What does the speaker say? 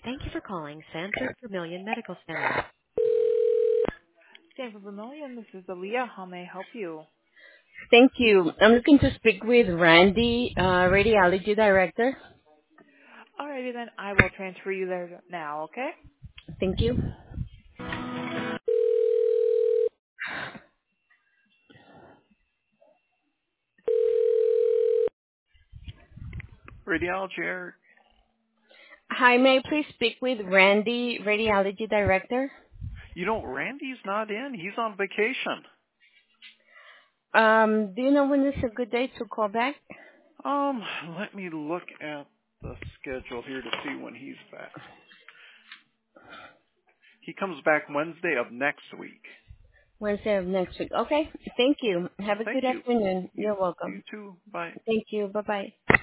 Thank you for calling Sanford Vermilion Medical Center. Sanford Vermilion, this is Aaliyah. How may I help you? Thank you. I'm looking to speak with Randy, radiology director. Alrighty then, I will transfer you there now, okay? Thank you. Radiology, Eric. Hi, may I please speak with Randy, radiology director? You know, Randy's not in. He's on vacation. Do you know when is a good day to call back? Let me look at the schedule here to see when he's back. He comes back Wednesday of next week. Wednesday of next week. Okay. Thank you. Have a Thank good you. afternoon. You, You're you welcome. too. Bye. Thank you. Bye-bye.